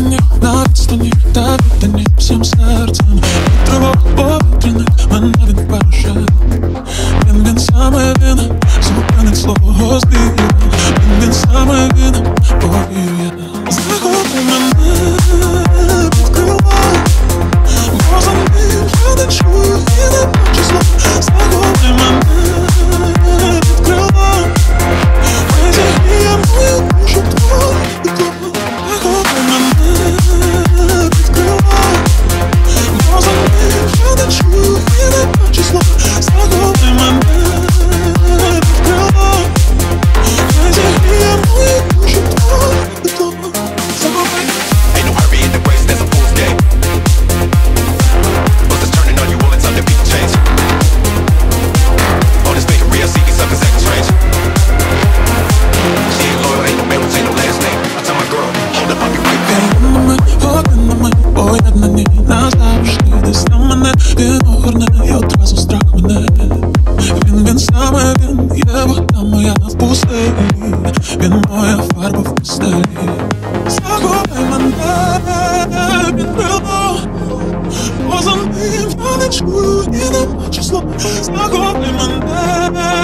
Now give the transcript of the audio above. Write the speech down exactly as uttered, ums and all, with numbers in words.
mnie na відстані, та віддані всім серцем. І тривог повітряних мене він перше. Він, він саме він, зупинить свого збію. Він, він саме він, повірю я. Захопи мене під крила, бо за ним я не чую і не бачу зла. Захопи мене під крила, хай зігріє мою душу твою тепло. Захопи мене під крила, бо за ним я не чую і не бачу зла. Захопи мене під крила, хай зігріє мою душу твою тепло. Ain't no hurry in the race, there's a fool's game. Bullets turning on you all the time, the beat change. On this fake real, see these suckers acting strange. She ain't loyal, ain't no marriage, ain't no last name. I tell my girl, hold up, I'll be right back. Один на мить, поєднані назавжди. Десь на мене він огорне і одразу страх мене. Він, він саме він, є вода моя в пустелі. Він моя фарба в пустелі. Захопи мене під крило, бо за ним я не чую і не бачу зла. Захопи мене